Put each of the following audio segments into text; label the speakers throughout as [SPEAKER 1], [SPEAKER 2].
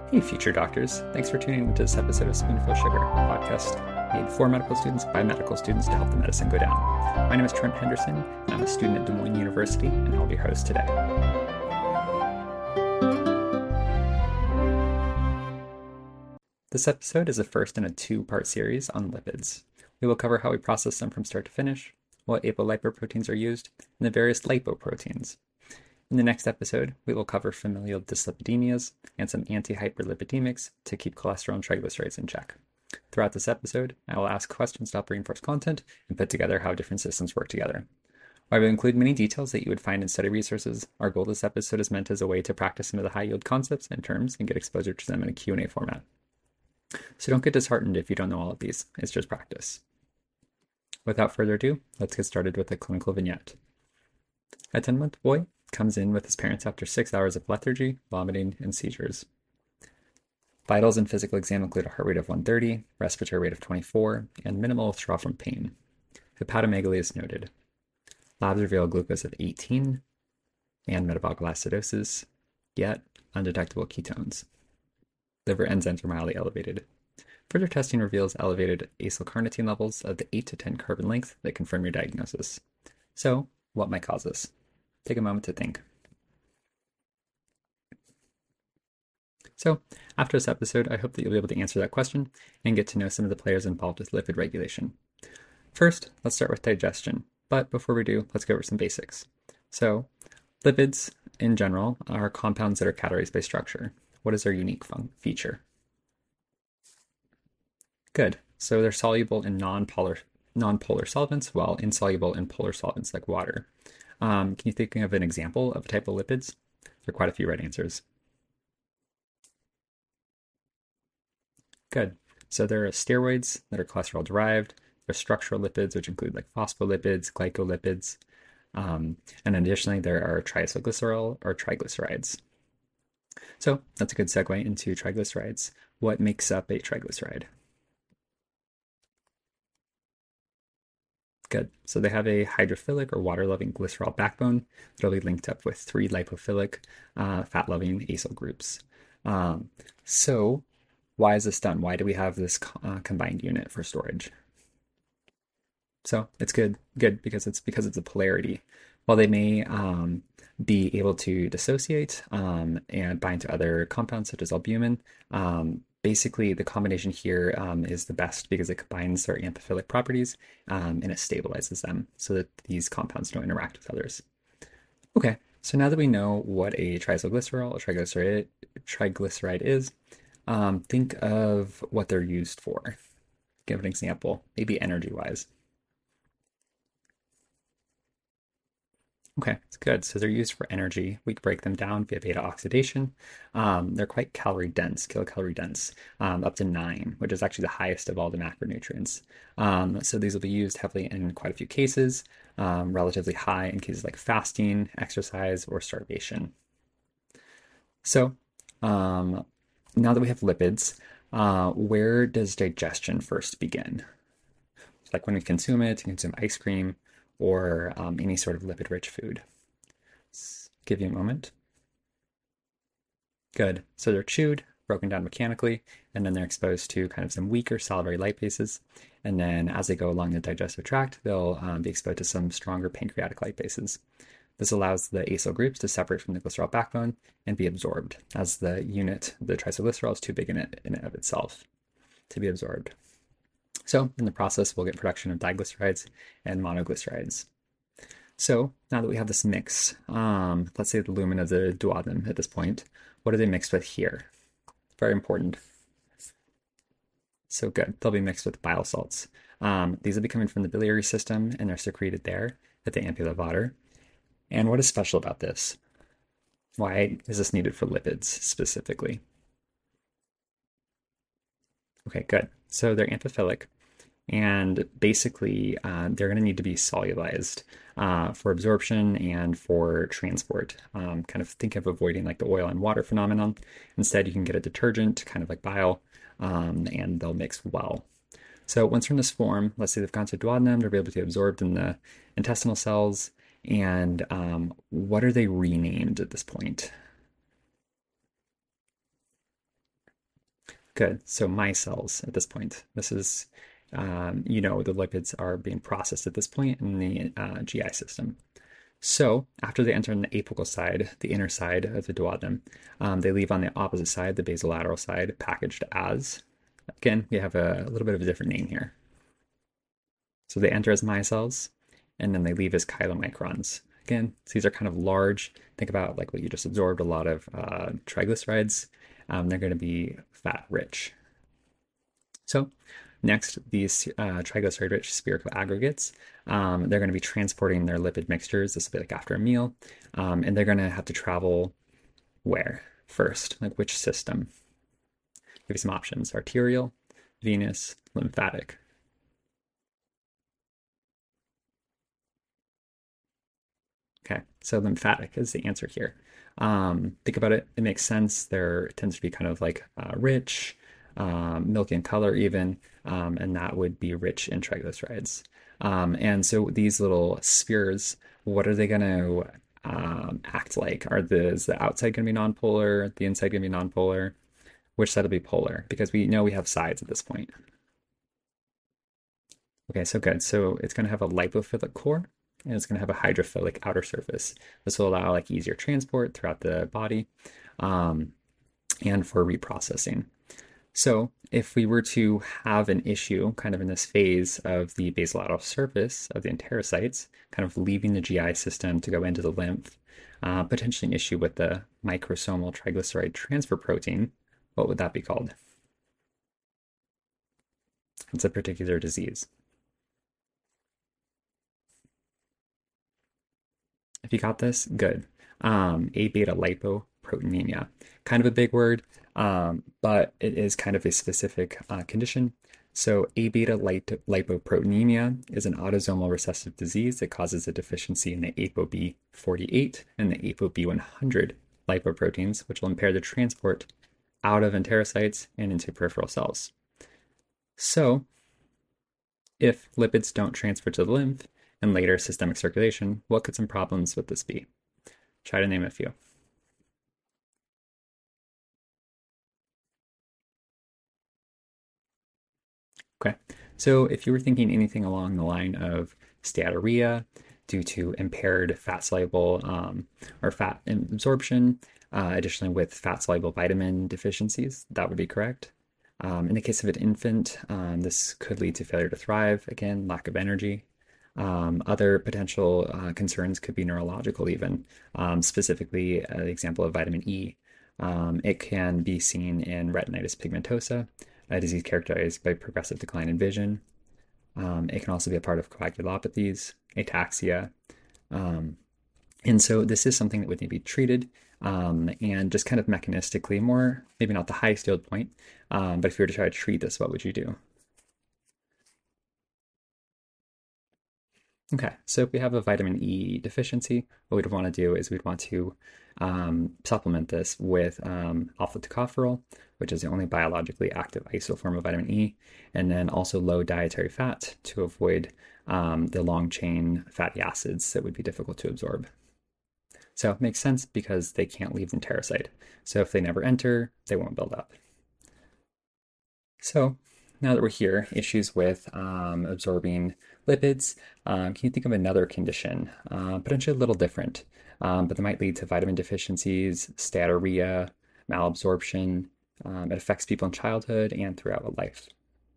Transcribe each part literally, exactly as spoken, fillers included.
[SPEAKER 1] Hey, future doctors. Thanks for tuning into this episode of Spoonful Sugar, a podcast made for medical students by medical students to help the medicine go down. My name is Trent Henderson, and I'm a student at Des Moines University, and I'll be your host today. This episode is the first in a two-part series on lipids. We will cover how we process them from start to finish, what apolipoproteins are used, and the various lipoproteins. In the next episode, we will cover familial dyslipidemias and some anti-hyperlipidemics to keep cholesterol and triglycerides in check. Throughout this episode, I will ask questions to help reinforce content and put together how different systems work together. While I will include many details that you would find in study resources, our goal this episode is meant as a way to practice some of the high-yield concepts and terms and get exposure to them in a Q and A format. So don't get disheartened if you don't know all of these. It's just practice. Without further ado, let's get started with the clinical vignette. A ten-month boy comes in with his parents after six hours of lethargy, vomiting, and seizures. Vitals and physical exam include a heart rate of one thirty, respiratory rate of twenty-four, and minimal withdrawal from pain. Hepatomegaly is noted. Labs reveal glucose of eighteen and metabolic acidosis, yet undetectable ketones. Liver enzymes are mildly elevated. Further testing reveals elevated acylcarnitine levels of the eight to ten carbon length that confirm your diagnosis. So, what might cause this? Take a moment to think. So, after this episode, I hope that you'll be able to answer that question and get to know some of the players involved with lipid regulation. First, let's start with digestion. But before we do, let's go over some basics. So, lipids, in general, are compounds that are categorized by structure. What is their unique fun- feature? Good. So they're soluble in non-polar, non-polar solvents, while insoluble in polar solvents like water. Um, can you think of an example of a type of lipids? There are quite a few right answers. Good. So there are steroids that are cholesterol derived. There are structural lipids, which include like phospholipids, glycolipids. Um, and additionally, there are triacylglycerol or triglycerides. So that's a good segue into triglycerides. What makes up a triglyceride? Good. So they have a hydrophilic or water-loving glycerol backbone that'll be linked up with three lipophilic uh, fat-loving acyl groups. Um, so why is this done? Why do we have this uh, combined unit for storage? So it's good, good because it's because of the polarity. While they may um, be able to dissociate um, and bind to other compounds such as albumin, um, basically the combination here um, is the best because it combines their amphiphilic properties um, and it stabilizes them so that these compounds don't interact with others. Okay, so now that we know what a triacylglycerol or triglyceride, triglyceride is, um, think of what they're used for. Give an example, maybe energy-wise. Okay, it's good. So they're used for energy. We break them down via beta oxidation. Um, they're quite calorie dense, kilocalorie dense, um, up to nine, which is actually the highest of all the macronutrients. Um, so these will be used heavily in quite a few cases, um, relatively high in cases like fasting, exercise, or starvation. So um, now that we have lipids, uh, where does digestion first begin? Like when we consume it, consume ice cream, or um, any sort of lipid-rich food. Let's give you a moment. Good. So they're chewed, broken down mechanically, and then they're exposed to kind of some weaker salivary lipases. And then as they go along the digestive tract, they'll um, be exposed to some stronger pancreatic lipases. This allows the acyl groups to separate from the glycerol backbone and be absorbed, as the unit, the triacylglycerol, is too big in it in and of itself to be absorbed. So in the process, we'll get production of diglycerides and monoglycerides. So now that we have this mix, um, let's say the lumen of the duodenum at this point, what are they mixed with here? Very important. So good, they'll be mixed with bile salts. Um, these will be coming from the biliary system and they're secreted there at the ampulla of Vater. And what is special about this? Why is this needed for lipids specifically? Okay, good. So they're amphiphilic, and basically uh, they're going to need to be solubilized uh, for absorption and for transport. Um, kind of think of avoiding like the oil and water phenomenon. Instead, you can get a detergent, kind of like bile, um, and they'll mix well. So once they're in this form, let's say they've gone to duodenum, they'll be able to be absorbed in the intestinal cells. And um, what are they renamed at this point? Good. So micelles at this point. This is, um, you know, the lipids are being processed at this point in the uh, G I system. So after they enter on the apical side, the inner side of the duodenum, um, they leave on the opposite side, the basolateral side, packaged as. Again, we have a, a little bit of a different name here. So they enter as micelles, and then they leave as chylomicrons. Again, these are kind of large. Think about like what you just absorbed, a lot of uh, triglycerides. Um, they're going to be fat rich. So next, these uh, triglyceride-rich spherical aggregates, um, they're going to be transporting their lipid mixtures. This will be like after a meal, um, and they're going to have to travel where first, like which system? Give you some options: arterial, venous, lymphatic. Okay, so lymphatic is the answer here. Um, think about it; it makes sense. There tends to be kind of like uh, rich, um, milky in color, even, um, and that would be rich in triglycerides. Um, and so these little spheres, what are they going to um, act like? Are the is the outside going to be nonpolar? The inside going to be nonpolar? Which side will be polar? Because we know we have sides at this point. Okay, so good. So it's going to have a lipophilic core and it's going to have a hydrophilic outer surface. This will allow like easier transport throughout the body um, and for reprocessing. So if we were to have an issue kind of in this phase of the basolateral surface of the enterocytes, kind of leaving the G I system to go into the lymph, uh, potentially an issue with the microsomal triglyceride transfer protein, what would that be called? It's a particular disease. If you got this, good. Um, A beta lipoproteinemia. Kind of a big word, um, but it is kind of a specific uh, condition. So, A beta lipoproteinemia is an autosomal recessive disease that causes a deficiency in the ApoB forty-eight and the ApoB one hundred lipoproteins, which will impair the transport out of enterocytes and into peripheral cells. So, if lipids don't transfer to the lymph and later systemic circulation, what could some problems with this be? Try to name a few. Okay, so if you were thinking anything along the line of steatorrhea due to impaired fat soluble um, or fat absorption, uh, additionally with fat soluble vitamin deficiencies, that would be correct. Um, in the case of an infant, um, this could lead to failure to thrive, again, lack of energy. Um, other potential uh, concerns could be neurological, even, um, specifically, uh, the example of vitamin E. Um, it can be seen in retinitis pigmentosa, a disease characterized by progressive decline in vision. Um, it can also be a part of coagulopathies, ataxia. Um, and so this is something that would need to be treated um, and just kind of mechanistically, more, maybe not the highest yield point, um, but if you were to try to treat this, what would you do? Okay, so if we have a vitamin E deficiency, what we'd want to do is we'd want to um, supplement this with um, alpha tocopherol, which is the only biologically active isoform of vitamin E, and then also low dietary fat to avoid um, the long chain fatty acids that would be difficult to absorb. So it makes sense because they can't leave the enterocyte. So if they never enter, they won't build up. So now that we're here, issues with um, absorbing lipids, um, can you think of another condition, uh, potentially a little different, um, but that might lead to vitamin deficiencies, steatorrhea, malabsorption? Um, it affects people in childhood and throughout life.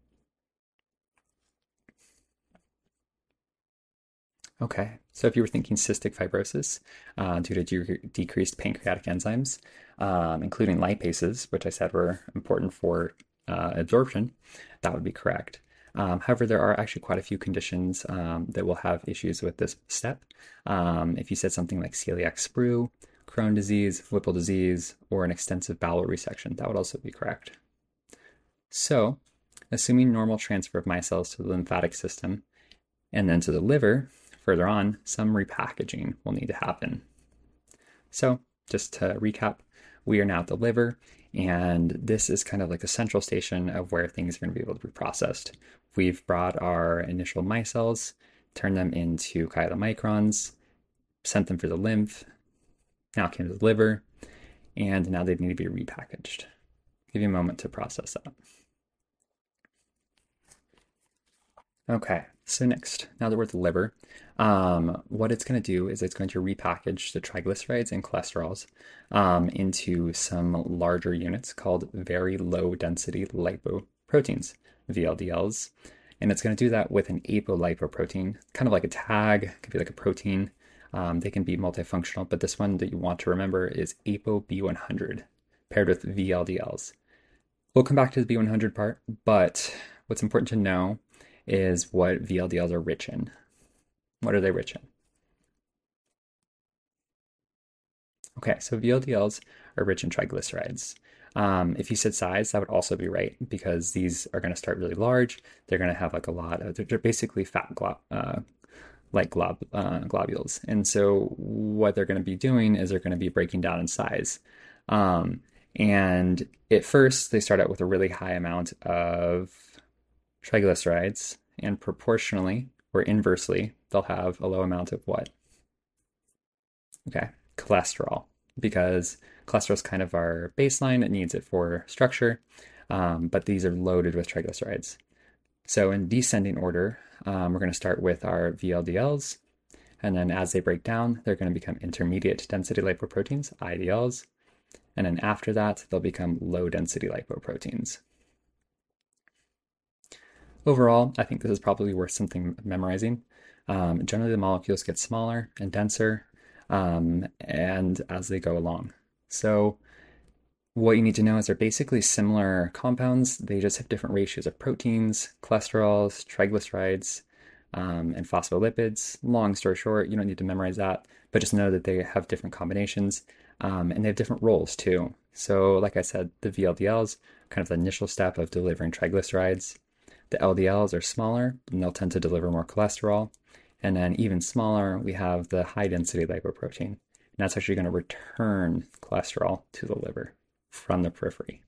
[SPEAKER 1] Okay, so if you were thinking cystic fibrosis uh, due to de- decreased pancreatic enzymes, um, including lipases, which I said were important for uh, absorption, that would be correct. Um, however, there are actually quite a few conditions um, that will have issues with this step. Um, if you said something like celiac sprue, Crohn disease, Whipple disease, or an extensive bowel resection, that would also be correct. So, assuming normal transfer of micelles to the lymphatic system and then to the liver, further on, some repackaging will need to happen. So, just to recap, we are now at the liver, and this is kind of like the central station of where things are going to be able to be processed. We've brought our initial micelles, turned them into chylomicrons, sent them for the lymph, now came to the liver, and now they need to be repackaged. Give you a moment to process that. Okay, so next, now that we're at the liver, um, what it's going to do is it's going to repackage the triglycerides and cholesterols um, into some larger units called very low density lipoproteins, V L D Ls. And it's going to do that with an apolipoprotein, kind of like a tag, could be like a protein. Um, they can be multifunctional, but this one that you want to remember is apo B one hundred paired with V L D Ls. We'll come back to the B one hundred part, but what's important to know is what V L D Ls are rich in. What are they rich in? Okay, so V L D Ls are rich in triglycerides. Um, if you said size, that would also be right because these are going to start really large. They're going to have like a lot of, they're basically fat glob, uh, like glob, uh, globules. And so what they're going to be doing is they're going to be breaking down in size. Um, and at first, they start out with a really high amount of triglycerides, and proportionally or inversely, they'll have a low amount of what? Okay, cholesterol, because cholesterol is kind of our baseline. It needs it for structure, um, but these are loaded with triglycerides. So in descending order, um, we're going to start with our V L D Ls, and then as they break down, they're going to become intermediate density lipoproteins, I D Ls, and then after that, they'll become low density lipoproteins. Overall, I think this is probably worth something memorizing. Um, generally, the molecules get smaller and denser um, and as they go along. So what you need to know is they're basically similar compounds. They just have different ratios of proteins, cholesterols, triglycerides, um, and phospholipids. Long story short, you don't need to memorize that, but just know that they have different combinations um, and they have different roles too. So like I said, the V L D Ls, kind of the initial step of delivering triglycerides. The L D Ls are smaller and they'll tend to deliver more cholesterol. And then even smaller, we have the high density lipoprotein. And that's actually going to return cholesterol to the liver from the periphery.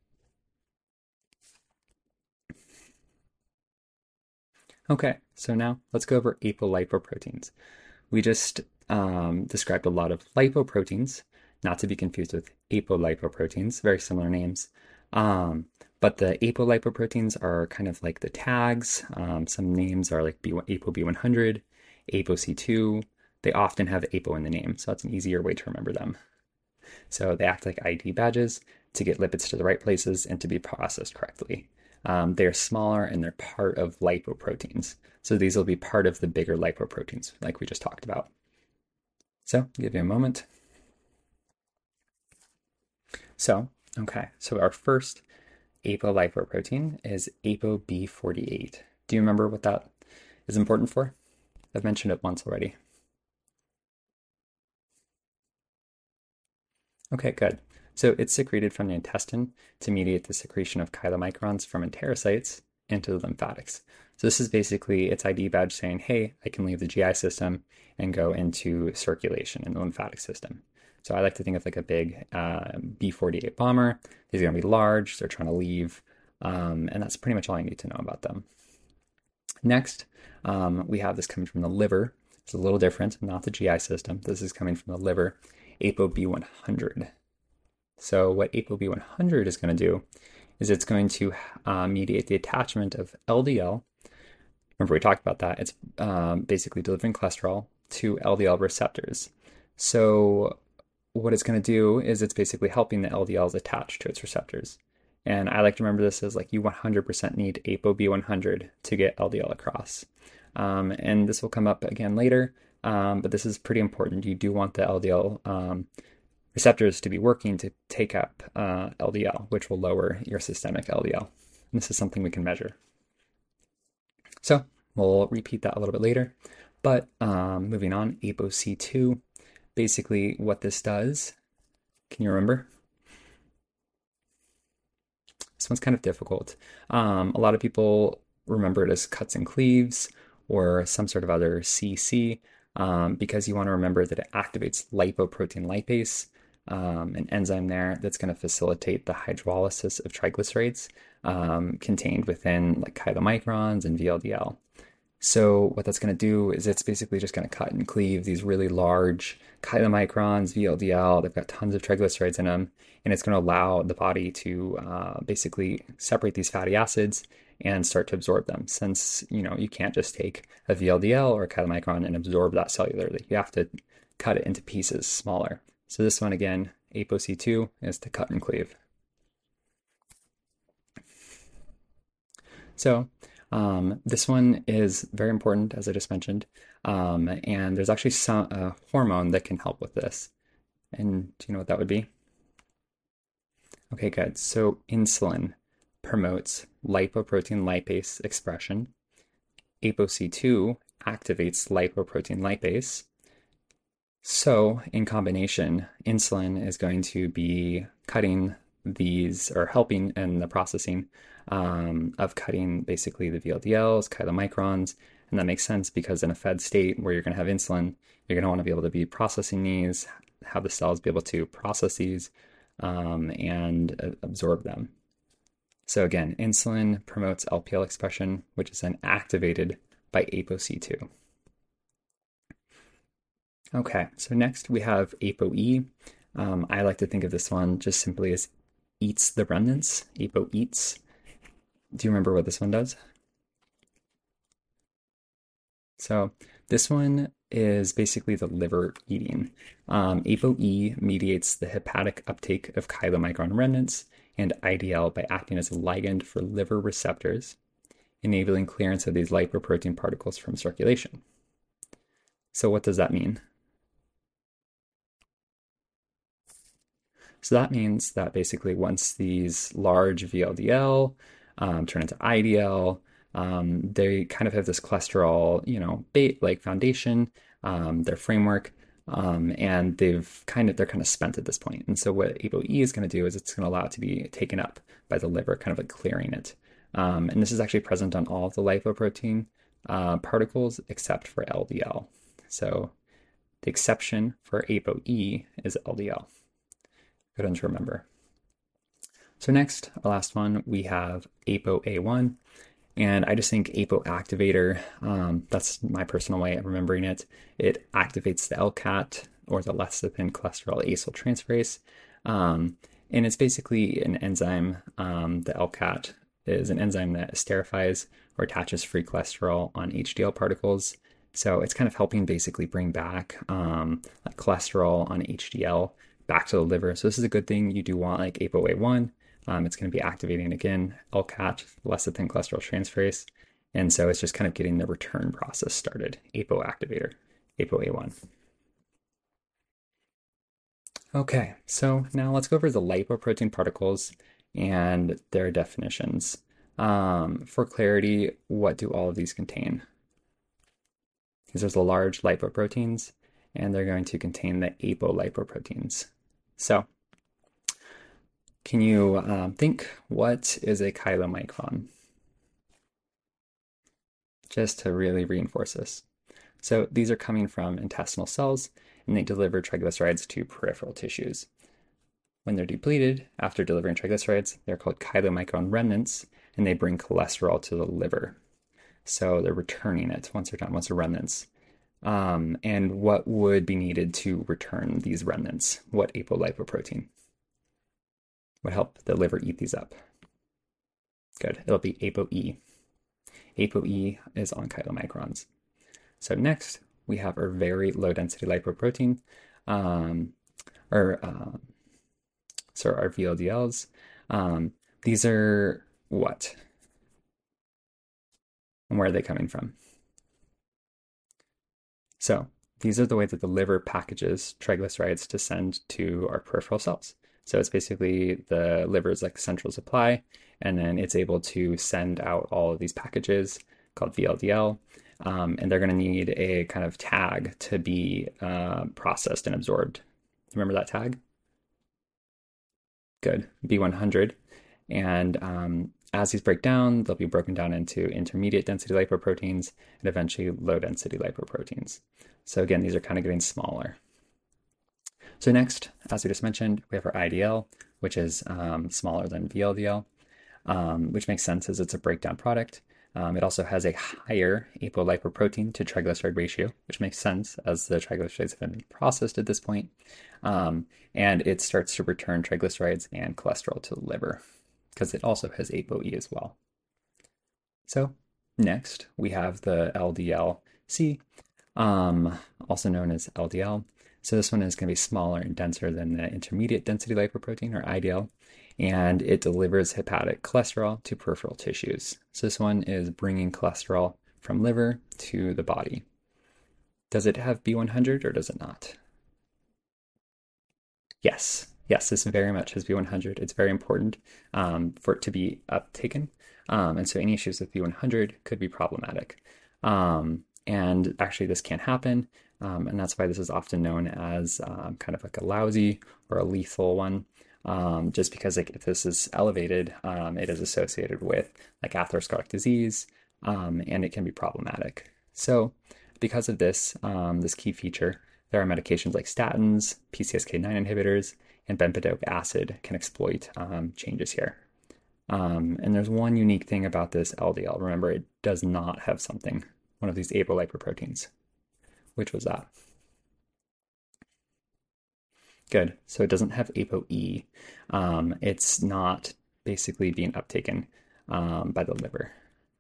[SPEAKER 1] Okay, so now let's go over apolipoproteins. We just um, described a lot of lipoproteins, not to be confused with apolipoproteins, very similar names. Um, but the apolipoproteins are kind of like the tags. Um, some names are like B one, apo B one hundred, apo C two. They often have apo in the name, so that's an easier way to remember them. So they act like I D badges to get lipids to the right places and to be processed correctly. Um, they're smaller and they're part of lipoproteins. So these will be part of the bigger lipoproteins, like we just talked about. So, I'll give you a moment. So, okay, so our first apolipoprotein is apo B forty-eight. Do you remember what that is important for? I've mentioned it once already. Okay, good. So it's secreted from the intestine to mediate the secretion of chylomicrons from enterocytes into the lymphatics. So this is basically its I D badge saying, hey, I can leave the G I system and go into circulation in the lymphatic system. So I like to think of like a big uh, B forty-eight bomber. These are going to be large. They're trying to leave. Um, and that's pretty much all I need to know about them. Next, um, we have this coming from the liver. It's a little different, not the G I system. This is coming from the liver, apo B one hundred. So what apo B one hundred is going to do is it's going to uh, mediate the attachment of L D L. Remember we talked about that. It's um, basically delivering cholesterol to L D L receptors. So what it's going to do is it's basically helping the L D Ls attach to its receptors. And I like to remember this as like you one hundred percent need apo B one hundred to get L D L across. Um, and this will come up again later, um, but this is pretty important. You do want the L D L um, receptors to be working to take up uh, L D L, which will lower your systemic L D L. And this is something we can measure. So we'll repeat that a little bit later. But um, moving on, apo C two, basically what this does, can you remember? This one's kind of difficult. Um, a lot of people remember it as cuts and cleaves or some sort of other C C um, because you want to remember that it activates lipoprotein lipase, um, an enzyme there that's going to facilitate the hydrolysis of triglycerides um, contained within like chylomicrons and V L D L. So what that's going to do is it's basically just going to cut and cleave these really large chylomicrons, V L D L. They've got tons of triglycerides in them, and it's going to allow the body to uh, basically separate these fatty acids and start to absorb them. Since you know you can't just take a V L D L or a chylomicron and absorb that cellularly, you have to cut it into pieces smaller. So this one again, A P O C two, is to cut and cleave. So um, this one is very important, as I just mentioned, um, and there's actually some a hormone that can help with this. And do you know what that would be? Okay, good. So insulin promotes lipoprotein lipase expression. A P O C two activates lipoprotein lipase. So in combination, insulin is going to be cutting these or helping in the processing um, of cutting basically the V L D Ls, chylomicrons, and that makes sense because in a fed state where you're going to have insulin, you're going to want to be able to be processing these, have the cells be able to process these um, and uh, absorb them. So again, insulin promotes L P L expression, which is then activated by A P O C two. Okay, so next we have A P O E. Um, I like to think of this one just simply as eats the remnants. A P O eats. Do you remember what this one does? So this one is basically the liver eating. Um, A P O E mediates the hepatic uptake of chylomicron remnants and I D L by acting as a ligand for liver receptors, enabling clearance of these lipoprotein particles from circulation. So what does that mean? So that means that basically once these large V L D L um, turn into I D L, um, they kind of have this cholesterol, you know, bait like foundation, um, their framework, um, and they've kind of they're kind of spent at this point. And so what A P O E is going to do is it's going to allow it to be taken up by the liver, kind of like clearing it. Um, and this is actually present on all of the lipoprotein uh, particles except for L D L. So the exception for A P O E is L D L. Good one to remember. So next, our last one, we have A P O A one. And I just think A P O activator, um, that's my personal way of remembering it. It activates the L C A T, or the lecithin cholesterol acyltransferase. Um, and it's basically an enzyme. Um, the L C A T is an enzyme that esterifies or attaches free cholesterol on H D L particles. So it's kind of helping basically bring back um, like cholesterol on H D L back to the liver. So this is a good thing. You do want like A P O A one. Um, it's going to be activating again L C A T, lecithin cholesterol transferase. And so it's just kind of getting the return process started. A P O activator, A P O A one. Okay, so now let's go over the lipoprotein particles and their definitions. Um, for clarity, what do all of these contain? Because there's the large lipoproteins, and they're going to contain the apolipoproteins. So, can you um, think what is a chylomicron? Just to really reinforce this. So these are coming from intestinal cells, and they deliver triglycerides to peripheral tissues. When they're depleted after delivering triglycerides, they're called chylomicron remnants, and they bring cholesterol to the liver. So they're returning it once they're done, once they're remnants. Um, and what would be needed to return these remnants? What apolipoprotein would help the liver eat these up? Good. It'll be A P O E. A P O E is on chylomicrons. So next, we have our very low density lipoprotein, um, or uh, so our V L D Ls. Um, these are what? And where are they coming from? So these are the way that the liver packages triglycerides to send to our peripheral cells. So it's basically the liver's like central supply, and then it's able to send out all of these packages called V L D L, um, and they're going to need a kind of tag to be uh, processed and absorbed. Remember that tag? Good, B one hundred. And um, as these break down, they'll be broken down into intermediate density lipoproteins and eventually low density lipoproteins. So again, these are kind of getting smaller. So next, as we just mentioned, we have our I D L, which is um, smaller than V L D L, um, which makes sense as it's a breakdown product. Um, it also has a higher apolipoprotein to triglyceride ratio, which makes sense as the triglycerides have been processed at this point. Um, and it starts to return triglycerides and cholesterol to the liver because it also has ApoE as well. So next we have the L D L C, um, also known as L D L. So this one is going to be smaller and denser than the intermediate density lipoprotein, or I D L, and it delivers hepatic cholesterol to peripheral tissues. So this one is bringing cholesterol from liver to the body. Does it have B one hundred or does it not? Yes, yes, this very much has B one hundred. It's very important um, for it to be uptaken. Um, and so any issues with B one hundred could be problematic. Um, and actually, this can happen. Um, and that's why this is often known as um, kind of like a lousy or a lethal one. Um, just because like if this is elevated, um, it is associated with like atherosclerotic disease, um, and it can be problematic. So because of this, um, this key feature, there are medications like statins, P C S K nine inhibitors, and bempedoic acid can exploit um, changes here. Um, and there's one unique thing about this L D L. Remember, it does not have something, one of these apolipoproteins. Which was that? Good. So it doesn't have ApoE. Um, it's not basically being uptaken um, by the liver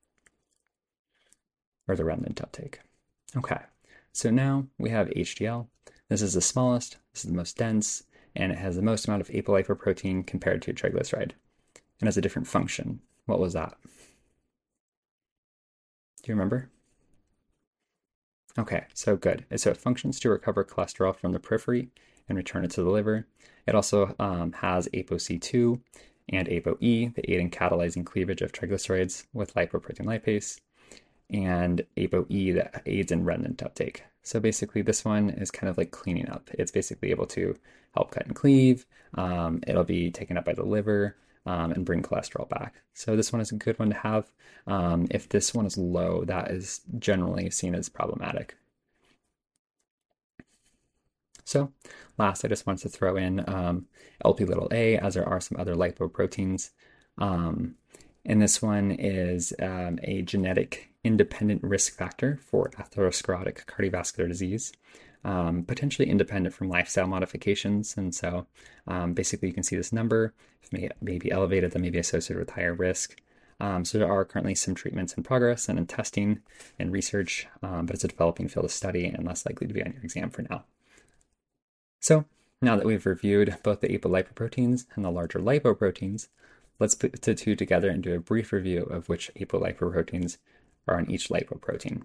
[SPEAKER 1] or the remnant uptake. Okay. So now we have H D L. This is the smallest, this is the most dense, and it has the most amount of apolipoprotein compared to triglyceride. And has a different function. What was that? Do you remember? Okay, so good. So it functions to recover cholesterol from the periphery and return it to the liver. It also um, has A P O C two and ApoE that aid in catalyzing cleavage of triglycerides with lipoprotein lipase, and ApoE that aids in remnant uptake. So basically, this one is kind of like cleaning up. It's basically able to help cut and cleave. Um, it'll be taken up by the liver um, and bring cholesterol back. So this one is a good one to have. Um, if this one is low, that is generally seen as problematic. So last, I just wanted to throw in um, L P little a, as there are some other lipoproteins. Um, and this one is um, a genetic independent risk factor for atherosclerotic cardiovascular disease, um, potentially independent from lifestyle modifications. And so um, basically, you can see this number, if may, may be elevated, that may be associated with higher risk. Um, so there are currently some treatments in progress and in testing and research, um, but it's a developing field of study and less likely to be on your exam for now. So now that we've reviewed both the apolipoproteins and the larger lipoproteins, let's put the two together and do a brief review of which apolipoproteins are on each lipoprotein.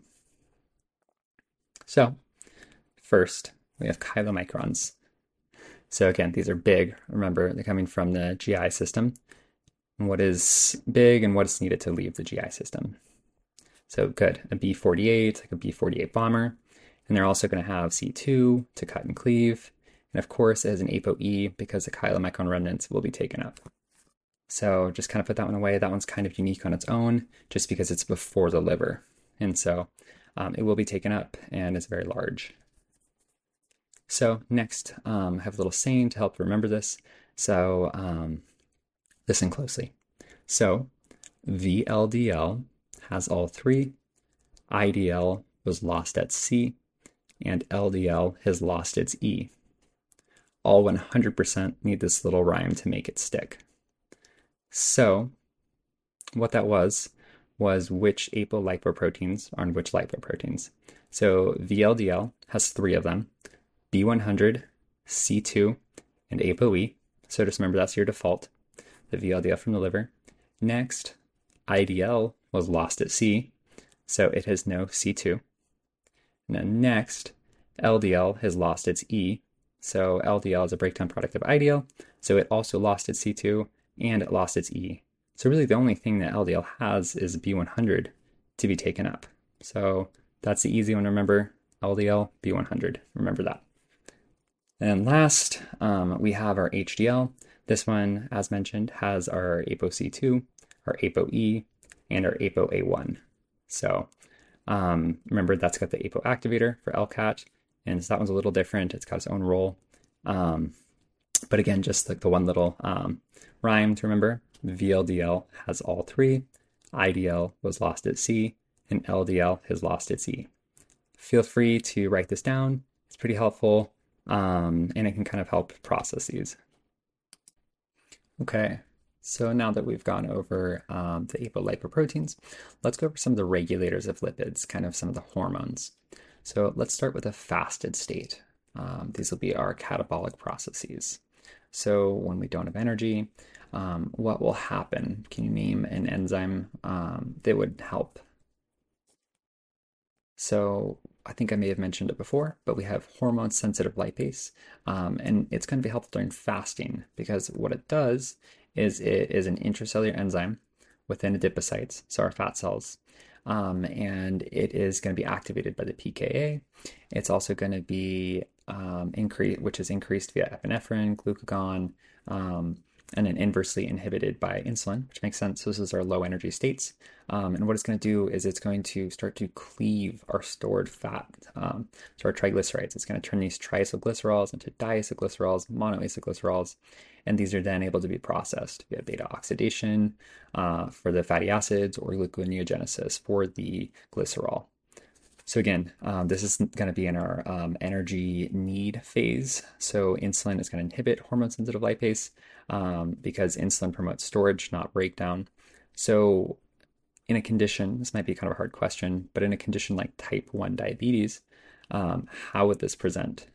[SPEAKER 1] So first, we have chylomicrons. So again, these are big. Remember, they're coming from the G I system. And what is big and what is needed to leave the G I system. So good, a B forty-eight, like a B forty-eight bomber. And they're also going to have C two to cut and cleave. And of course, it has an ApoE because the chylomicron remnants will be taken up. So just kind of put that one away. That one's kind of unique on its own just because it's before the liver. And so um, it will be taken up and is very large. So next, um, I have a little saying to help remember this. So um, listen closely. So V L D L has all three. I D L was lost at C, and L D L has lost its E. All one hundred percent need this little rhyme to make it stick. So what that was, was which apolipoproteins are on which lipoproteins. So V L D L has three of them, B one hundred, C two, and ApoE. So just remember that's your default, the V L D L from the liver. Next, I D L was lost at C, so it has no C two. And then next, L D L has lost its E, so L D L is a breakdown product of I D L, so it also lost its C two and it lost its E. So really the only thing that L D L has is B one hundred to be taken up. So that's the easy one to remember, L D L, B one hundred, remember that. And last, um, we have our H D L. This one, as mentioned, has our A P O C two, our ApoE, and our A P O A one. So um, remember that's got the A P O activator for L C A T, and so that one's a little different. It's got its own role. Um, but again, just like the one little um, rhyme to remember, V L D L has all three, I D L was lost at C, and L D L has lost its E. Feel free to write this down. It's pretty helpful, um, and it can kind of help process these. Okay, so now that we've gone over um, the apolipoproteins, let's go over some of the regulators of lipids, kind of some of the hormones. So let's start with a fasted state. Um, these will be our catabolic processes. So when we don't have energy, um, what will happen? Can you name an enzyme um, that would help? So I think I may have mentioned it before, but we have hormone-sensitive lipase, um, and it's going to be helpful during fasting because what it does is it is an intracellular enzyme within adipocytes, so our fat cells, um, and it is going to be activated by the P K A. It's also going to be um, increased, which is increased via epinephrine, glucagon, um, and then inversely inhibited by insulin, which makes sense. So this is our low energy states. Um, and what it's going to do is it's going to start to cleave our stored fat, um, so our triglycerides. It's going to turn these triacylglycerols into diacylglycerols, monoacylglycerols, and these are then able to be processed via beta oxidation uh, for the fatty acids or gluconeogenesis for the glycerol. So again, um, this is going to be in our um, energy need phase. So insulin is going to inhibit hormone-sensitive lipase um, because insulin promotes storage, not breakdown. So in a condition, this might be kind of a hard question, but in a condition like type one diabetes, um, how would this present?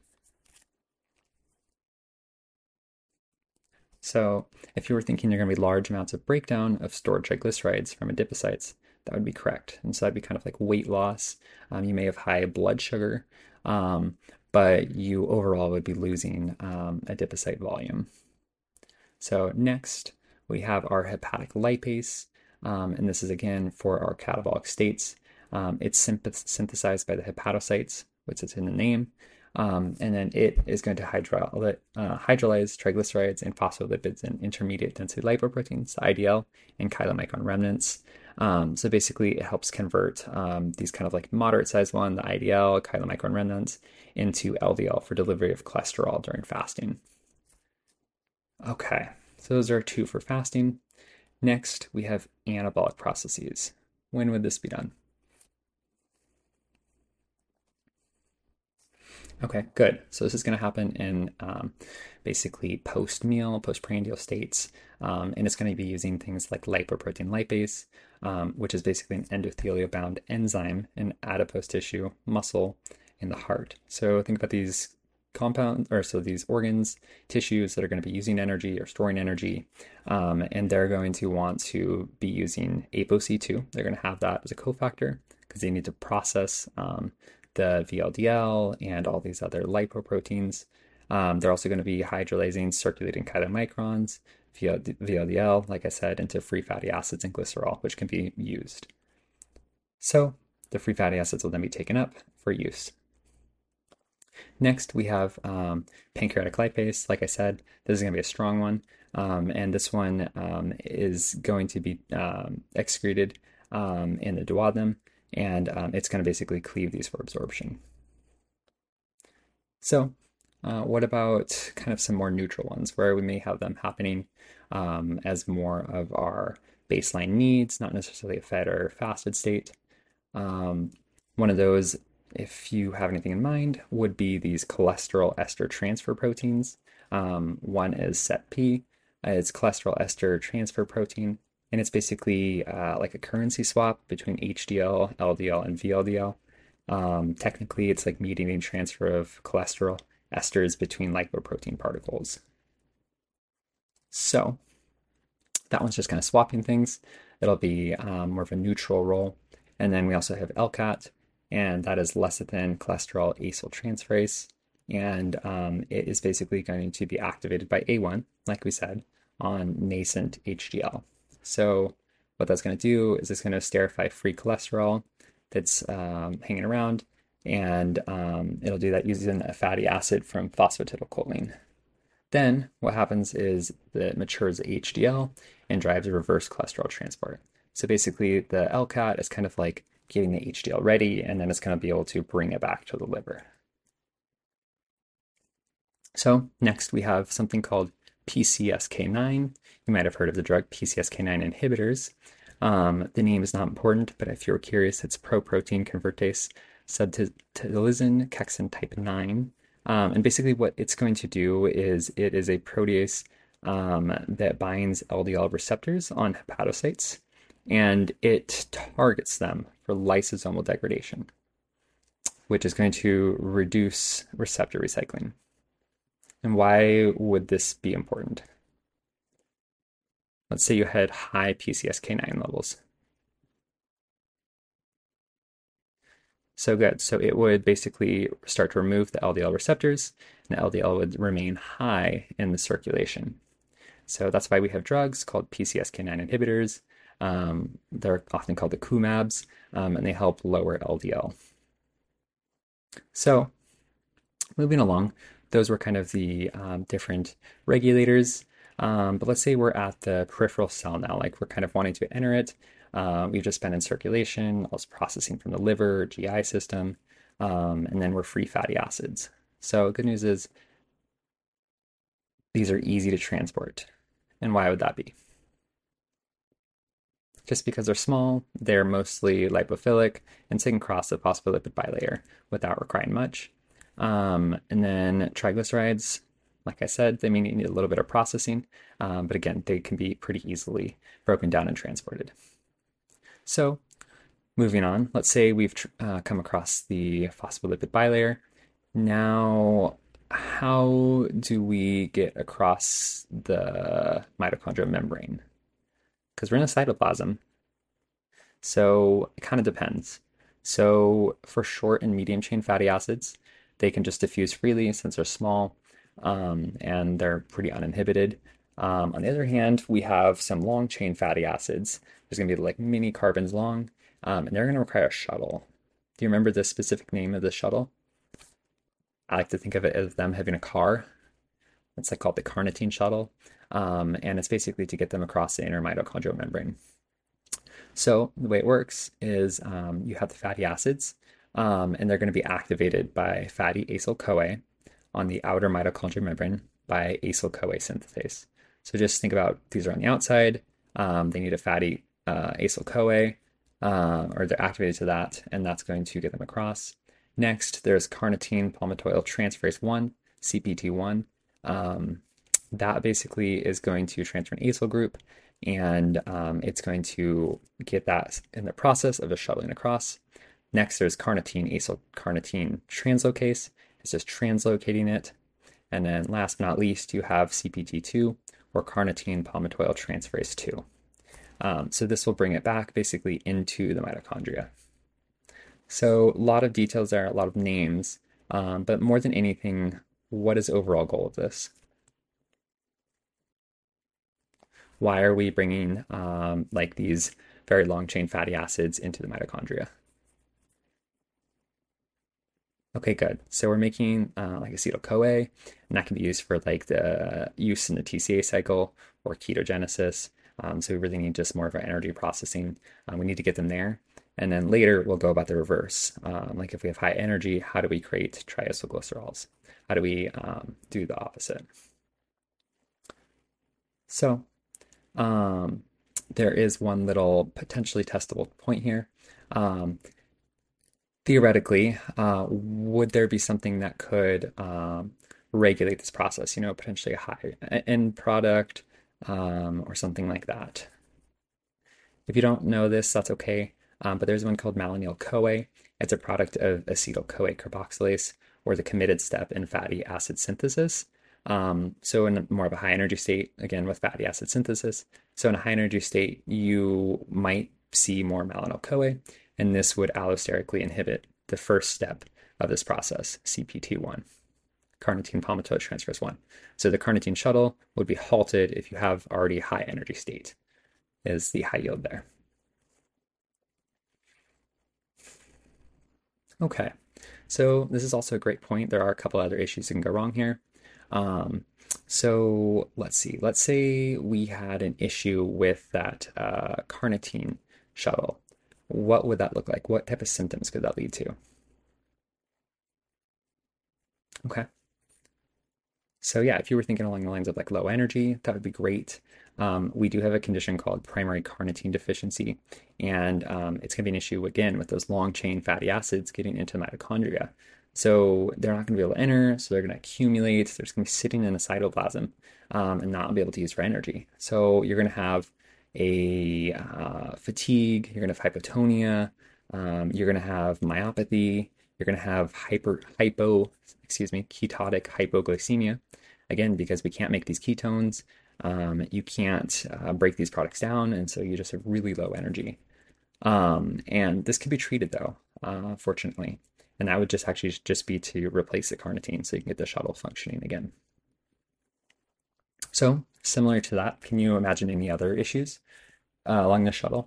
[SPEAKER 1] So if you were thinking you're going to be large amounts of breakdown of stored triglycerides from adipocytes, that would be correct. And so that'd be kind of like weight loss. Um, you may have high blood sugar, um, but you overall would be losing um, adipocyte volume. So next, we have our hepatic lipase, um, and this is again for our catabolic states. Um, it's synthesized by the hepatocytes, which is in the name, um, and then it is going to hydroly uh, hydrolyze triglycerides and phospholipids and intermediate density lipoproteins, I D L, and chylomicron remnants. Um, so basically, it helps convert um, these kind of like moderate sized one, the I D L, chylomicron remnants, into L D L for delivery of cholesterol during fasting. Okay, so those are two for fasting. Next, we have anabolic processes. When would this be done? Okay, good. So this is going to happen in um, basically post-meal, postprandial states, um, and it's going to be using things like lipoprotein lipase, um, which is basically an endothelial-bound enzyme in adipose tissue, muscle, and the heart. So think about these compounds, or so these organs, tissues that are going to be using energy or storing energy, um, and they're going to want to be using A P O C two. They're going to have that as a cofactor because they need to process um, the V L D L and all these other lipoproteins. Um, they're also going to be hydrolyzing circulating chylomicrons, V L D L, like I said, into free fatty acids and glycerol, which can be used. So the free fatty acids will then be taken up for use. Next, we have um, pancreatic lipase. Like I said, this is going to be a strong one. Um, and this one um, is going to be um, excreted um, in the duodenum, and um, it's going to basically cleave these for absorption. So, uh, what about kind of some more neutral ones where we may have them happening um, as more of our baseline needs, not necessarily a fed or fasted state? Um, one of those, if you have anything in mind, would be these cholesterol ester transfer proteins. Um, one is C E T P. It's cholesterol ester transfer protein, and it's basically uh, like a currency swap between H D L, L D L, and V L D L. Um, technically, it's like mediating transfer of cholesterol esters between lipoprotein particles. So that one's just kind of swapping things. It'll be um, more of a neutral role. And then we also have L C A T, and that is lecithin cholesterol acyltransferase. And um, it is basically going to be activated by A one, like we said, on nascent H D L. So what that's going to do is it's going to esterify free cholesterol that's um, hanging around, and um, it'll do that using a fatty acid from phosphatidylcholine. Then what happens is that it matures the H D L and drives a reverse cholesterol transport. So basically, the L C A T is kind of like getting the H D L ready, and then it's going to be able to bring it back to the liver. So next we have something called P C S K nine. You might have heard of the drug P C S K nine inhibitors. Um, the name is not important, but if you're curious, it's proprotein convertase subtilisin kexin type nine. Um, and basically, what it's going to do is it is a protease um, that binds L D L receptors on hepatocytes, and it targets them for lysosomal degradation, which is going to reduce receptor recycling. And why would this be important? Let's say you had high P C S K nine levels. So good. So it would basically start to remove the L D L receptors, and the L D L would remain high in the circulation. So that's why we have drugs called P C S K nine inhibitors. Um, they're often called the C U MABs, um, and they help lower L D L. So moving along, those were kind of the um, different regulators. Um, but let's say we're at the peripheral cell now, like we're kind of wanting to enter it. Uh, we've just been in circulation, all this processing from the liver, G I system, um, and then we're free fatty acids. So good news is these are easy to transport. And why would that be? Just because they're small, they're mostly lipophilic, and so they can cross the phospholipid bilayer without requiring much. Um, and then triglycerides, like I said, they may need a little bit of processing, um, but again, they can be pretty easily broken down and transported. So, moving on, let's say we've uh, come across the phospholipid bilayer. Now, how do we get across the mitochondrial membrane? Because we're in the cytoplasm, so it kind of depends. So for short and medium chain fatty acids, they can just diffuse freely since they're small um, and they're pretty uninhibited. Um, on the other hand, we have some long chain fatty acids. There's going to be like mini carbons long, um, and they're going to require a shuttle. Do you remember the specific name of the shuttle? I like to think of it as them having a car. It's like called the carnitine shuttle, um, and it's basically to get them across the inner mitochondrial membrane. So the way it works is um, you have the fatty acids, um, and they're going to be activated by fatty acyl-CoA on the outer mitochondrial membrane by acyl-CoA synthetase. So just think about these are on the outside. Um, they need a fatty uh, acyl-CoA, uh, or they're activated to that, and that's going to get them across. Next, there's carnitine palmitoyl transferase one, C P T one. Um, that basically is going to transfer an acyl group, and um, it's going to get that in the process of just shuttling across. Next, there's carnitine acyl carnitine translocase. It's just translocating it. And then last but not least, you have C P T two, or carnitine palmitoyl transferase two. Um, so this will bring it back basically into the mitochondria. So a lot of details there, a lot of names, um, but more than anything, what is the overall goal of this? Why are we bringing um, like these very long chain fatty acids into the mitochondria? Okay, good. So we're making uh, like acetyl-CoA, and that can be used for like the use in the T C A cycle or ketogenesis. Um, so we really need just more of our energy processing. Um, we need to get them there. And then later we'll go about the reverse. Um, like if we have high energy, how do we create triacylglycerols? How do we um, do the opposite? So um, there is one little potentially testable point here. Um, theoretically, uh, would there be something that could um, regulate this process? You know, potentially a high end product um, or something like that. If you don't know this, that's okay. Um, but there's one called malonyl CoA. It's a product of acetyl CoA carboxylase, or the committed step in fatty acid synthesis. Um, so in more of a high energy state, again with fatty acid synthesis. So in a high energy state, you might see more malonyl CoA, and this would allosterically inhibit the first step of this process, C P T one, carnitine palmitoyl transferase one. So the carnitine shuttle would be halted if you have already high energy state, is the high yield there. Okay, so this is also a great point. There are a couple other issues that can go wrong here. Um, so let's see. Let's say we had an issue with that uh, carnitine shuttle. What would that look like? What type of symptoms could that lead to? Okay. So yeah, if you were thinking along the lines of like low energy, that would be great. Um, we do have a condition called primary carnitine deficiency, and um, it's going to be an issue again with those long chain fatty acids getting into mitochondria. So they're not going to be able to enter, so they're going to accumulate. They're just going to be sitting in the cytoplasm um, and not be able to use for energy. So you're going to have a uh, fatigue. You're going to have hypotonia. Um, you're going to have myopathy. You're going to have hyper hypo, excuse me, ketotic hypoglycemia. Again, because we can't make these ketones, um, you can't uh, break these products down, and so you just have really low energy. Um, and this can be treated though, uh, fortunately, and that would just actually just be to replace the carnitine so you can get the shuttle functioning again. So similar to that, can you imagine any other issues uh, along the shuttle?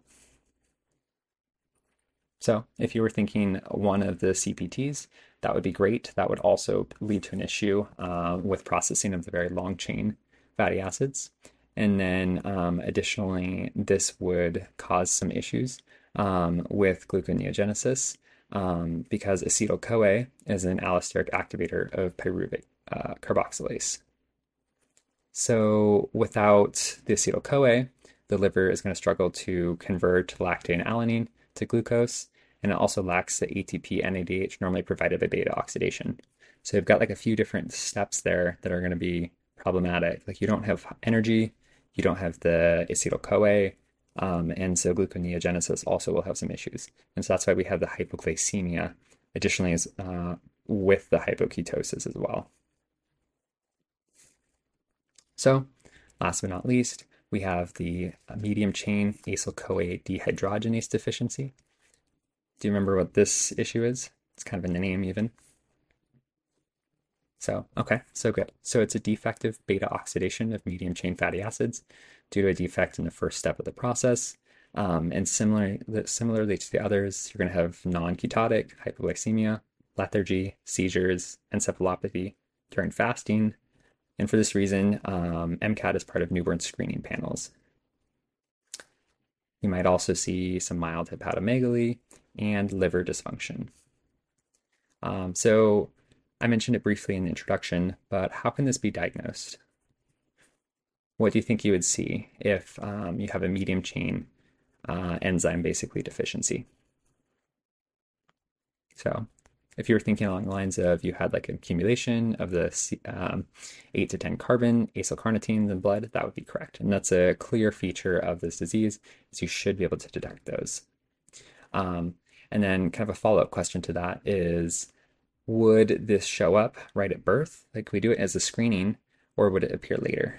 [SPEAKER 1] So if you were thinking one of the C P Ts, that would be great. That would also lead to an issue uh, with processing of the very long chain fatty acids. And then um, additionally, this would cause some issues um, with gluconeogenesis um, because acetyl-CoA is an allosteric activator of pyruvate uh, carboxylase. So without the acetyl-CoA, the liver is going to struggle to convert lactate and alanine to glucose, and it also lacks the A T P N A D H normally provided by beta oxidation. So you've got like a few different steps there that are going to be problematic. Like you don't have energy, you don't have the acetyl-CoA, um, and so gluconeogenesis also will have some issues. And so that's why we have the hypoglycemia, additionally, is uh, with the hypoketosis as well. So, last but not least, we have the medium chain acyl-CoA dehydrogenase deficiency. Do you remember what this issue is? It's kind of in the name, even. So, okay, so good. So, it's a defective beta oxidation of medium chain fatty acids due to a defect in the first step of the process. Um, and similar, similarly to the others, you're going to have non ketotic hypoglycemia, lethargy, seizures, encephalopathy during fasting. And for this reason, um, MCAT is part of newborn screening panels. You might also see some mild hepatomegaly and liver dysfunction. Um, so I mentioned it briefly in the introduction, but how can this be diagnosed? What do you think you would see if um, you have a medium chain uh, enzyme basically deficiency? So if you were thinking along the lines of you had like an accumulation of the um, eight to ten carbon acyl carnitines in blood, that would be correct. And that's a clear feature of this disease, is you should be able to detect those. Um, and then kind of a follow-up question to that is, would this show up right at birth? Like we do it as a screening, or would it appear later?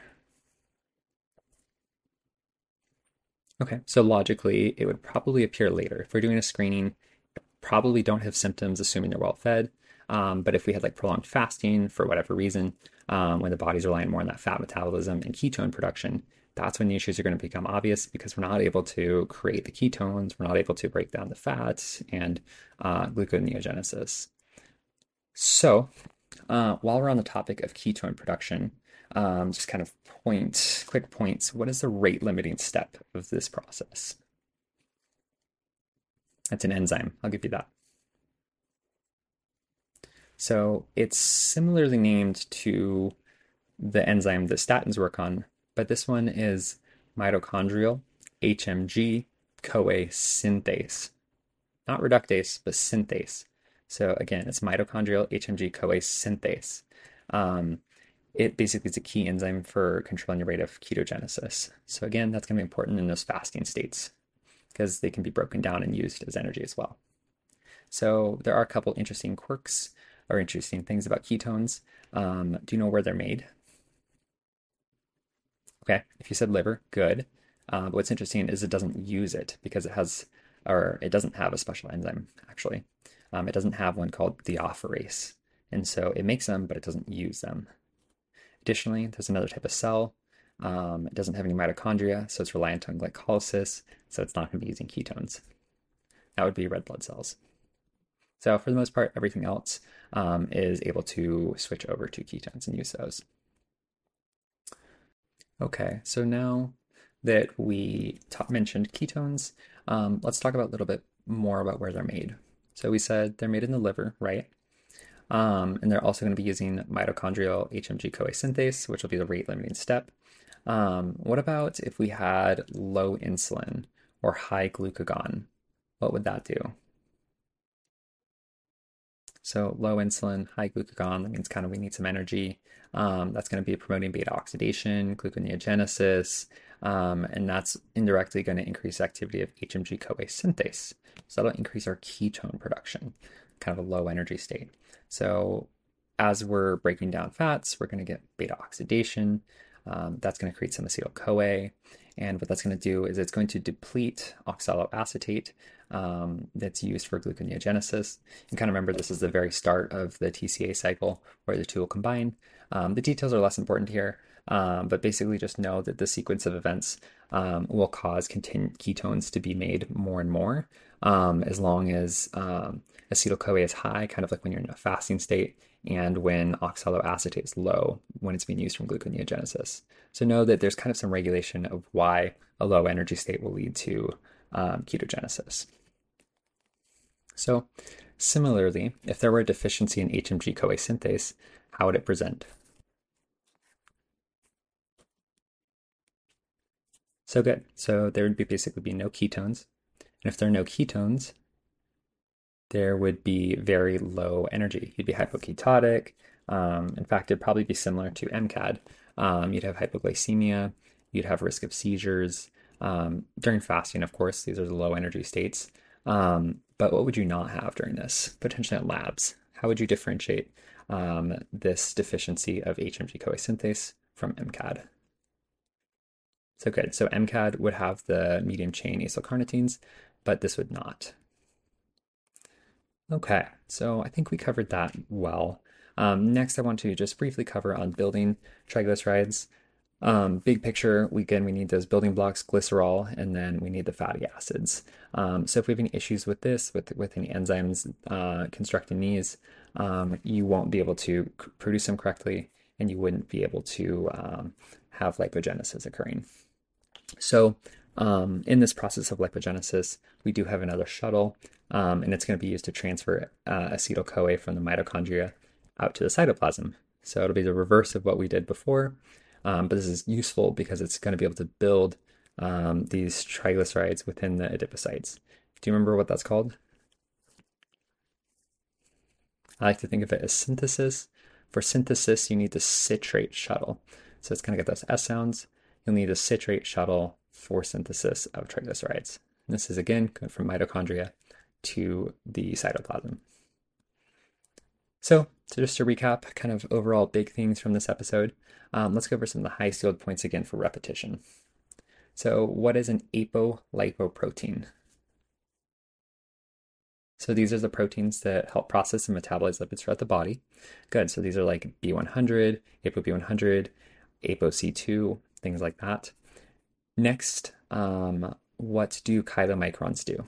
[SPEAKER 1] Okay, so logically, it would probably appear later. If we're doing a screening, probably don't have symptoms, assuming they're well fed. Um, but if we had like prolonged fasting for whatever reason, um, when the body's relying more on that fat metabolism and ketone production, that's when the issues are going to become obvious because we're not able to create the ketones, we're not able to break down the fats and uh, gluconeogenesis. So, uh, while we're on the topic of ketone production, um, just kind of point, quick points. What is the rate limiting step of this process? It's an enzyme. I'll give you that. So it's similarly named to the enzyme that statins work on, but this one is mitochondrial H M G CoA synthase. Not reductase, but synthase. So again, it's mitochondrial H M G CoA synthase. Um, it basically is a key enzyme for controlling your rate of ketogenesis. So again, that's going to be important in those fasting states because they can be broken down and used as energy as well. So there are a couple interesting quirks or interesting things about ketones. Um, do you know where they're made? Okay, if you said liver, good. Uh, but what's interesting is it doesn't use it because it has, or it doesn't have a special enzyme, actually. Um, it doesn't have one called theophorase. And so it makes them, but it doesn't use them. Additionally, there's another type of cell. Um, it doesn't have any mitochondria, so it's reliant on glycolysis, so it's not going to be using ketones. That would be red blood cells. So for the most part, everything else um, is able to switch over to ketones and use those. Okay, so now that we ta- mentioned ketones, um, let's talk about a little bit more about where they're made. So we said they're made in the liver, right? Um, and they're also going to be using mitochondrial H M G CoA synthase, which will be the rate limiting step. Um, what about if we had low insulin or high glucagon? What would that do? So low insulin, high glucagon, that means kind of we need some energy. Um, that's going to be promoting beta oxidation, gluconeogenesis, um, and that's indirectly going to increase activity of H M G CoA synthase. So that'll increase our ketone production, kind of a low energy state. So as we're breaking down fats, we're going to get beta oxidation. Um, that's going to create some acetyl CoA. And what that's going to do is it's going to deplete oxaloacetate um, that's used for gluconeogenesis. And kind of remember, this is the very start of the T C A cycle where the two will combine. Um, the details are less important here, um, but basically just know that the sequence of events um, will cause ketones to be made more and more um, as long as um, acetyl CoA is high, kind of like when you're in a fasting state, and when oxaloacetate is low when it's being used from gluconeogenesis. So know that there's kind of some regulation of why a low energy state will lead to um, ketogenesis. So similarly, if there were a deficiency in H M G CoA synthase, how would it present? So good. So there would be basically be no ketones. And if there are no ketones, there would be very low energy. You'd be hypoketotic. Um, in fact, it'd probably be similar to MCAD. Um, you'd have hypoglycemia. You'd have risk of seizures. Um, during fasting, of course, these are the low energy states. Um, but what would you not have during this? Potentially at labs. How would you differentiate um, this deficiency of H M G CoA synthase from MCAD? So good. So MCAD would have the medium chain acylcarnitines, but this would not. Okay, so I think we covered that well. Um, next, I want to just briefly cover on building triglycerides. Um, big picture, we, again, we need those building blocks, glycerol, and then we need the fatty acids. Um, so if we have any issues with this, with, with any enzymes uh, constructing these, um, you won't be able to c- produce them correctly, and you wouldn't be able to um, have lipogenesis occurring. So um, in this process of lipogenesis, we do have another shuttle, um, and it's going to be used to transfer uh, acetyl-CoA from the mitochondria out to the cytoplasm. So it'll be the reverse of what we did before, um, but this is useful because it's going to be able to build um, these triglycerides within the adipocytes. Do you remember what that's called? I like to think of it as synthesis. For synthesis, you need the citrate shuttle. So it's going to get those S sounds. You'll need a citrate shuttle for synthesis of triglycerides. And this is again going from mitochondria to the cytoplasm. So, so just to recap, kind of overall big things from this episode, um, let's go over some of the highest yield points again for repetition. So what is an apolipoprotein? So these are the proteins that help process and metabolize lipids throughout the body. Good. So these are like B one hundred, ApoB one hundred, ApoC two, things like that. Next, um, what do chylomicrons do?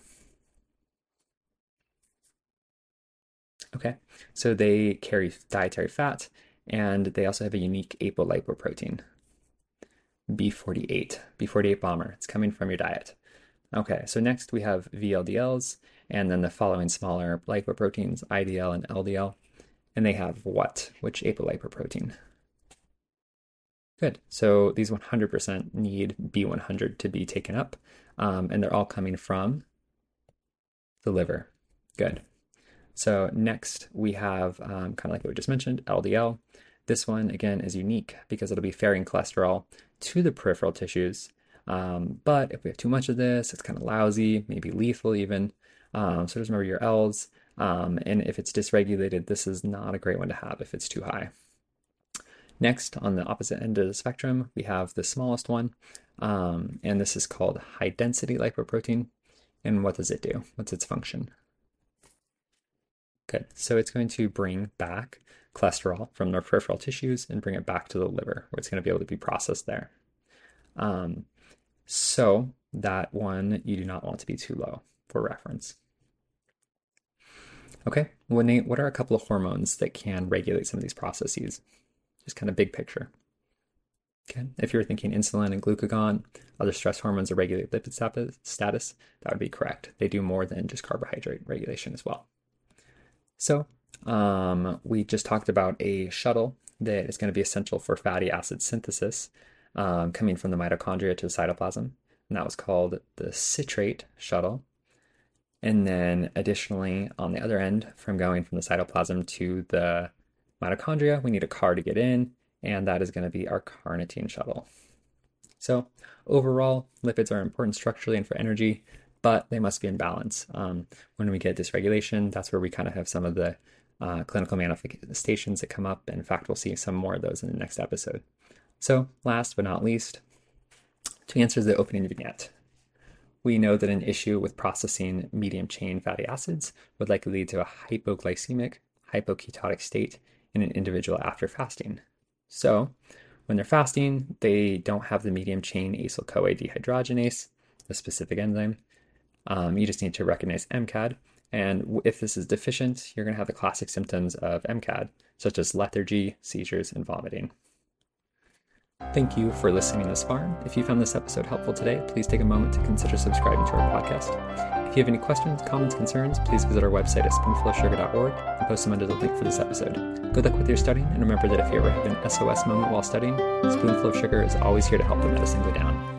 [SPEAKER 1] Okay, so they carry dietary fat, and they also have a unique apolipoprotein, B forty-eight, B forty-eight bomber. It's coming from your diet. Okay, so next we have V L D Ls, and then the following smaller lipoproteins, I D L and L D L. And they have what? Which apolipoprotein? Good. So these one hundred percent need B one hundred to be taken up, um, and they're all coming from the liver. Good. So next we have, um, kind of like what we just mentioned, L D L. This one, again, is unique because it'll be ferrying cholesterol to the peripheral tissues. Um, but if we have too much of this, it's kind of lousy, maybe lethal even. Um, so just remember your L's. Um, and if it's dysregulated, this is not a great one to have if it's too high. Next, on the opposite end of the spectrum, we have the smallest one, um, and this is called high density lipoprotein. And what does it do? What's its function? Good. So it's going to bring back cholesterol from the peripheral tissues and bring it back to the liver, where it's going to be able to be processed there. Um, so that one you do not want to be too low for reference. Okay, Nate, what are a couple of hormones that can regulate some of these processes? Just kind of big picture. Okay, if you're thinking insulin and glucagon, other stress hormones that regulate lipid status, that would be correct. They do more than just carbohydrate regulation as well. So Um, we just talked about a shuttle that is going to be essential for fatty acid synthesis, um, coming from the mitochondria to the cytoplasm. And that was called the citrate shuttle. And then additionally, on the other end, from going from the cytoplasm to the mitochondria, we need a car to get in, and that is going to be our carnitine shuttle. So overall, lipids are important structurally and for energy, but they must be in balance. Um, when we get dysregulation, that's where we kind of have some of the uh, clinical manifestations that come up. In fact, we'll see some more of those in the next episode. So last but not least, to answer the opening vignette, we know that an issue with processing medium chain fatty acids would likely lead to a hypoglycemic, hypoketotic state in an individual after fasting. So when they're fasting, they don't have the medium chain acyl-CoA dehydrogenase, the specific enzyme. Um, you just need to recognize M C A D. And if this is deficient, you're going to have the classic symptoms of M C A D, such as lethargy, seizures, and vomiting. Thank you for listening this far. If you found this episode helpful today, please take a moment to consider subscribing to our podcast. If you have any questions, comments, concerns, please visit our website at spoonful of sugar dot org and post them under the link for this episode. Good luck with your studying, and remember that if you ever have an S O S moment while studying, Spoonful of Sugar is always here to help the medicine go down.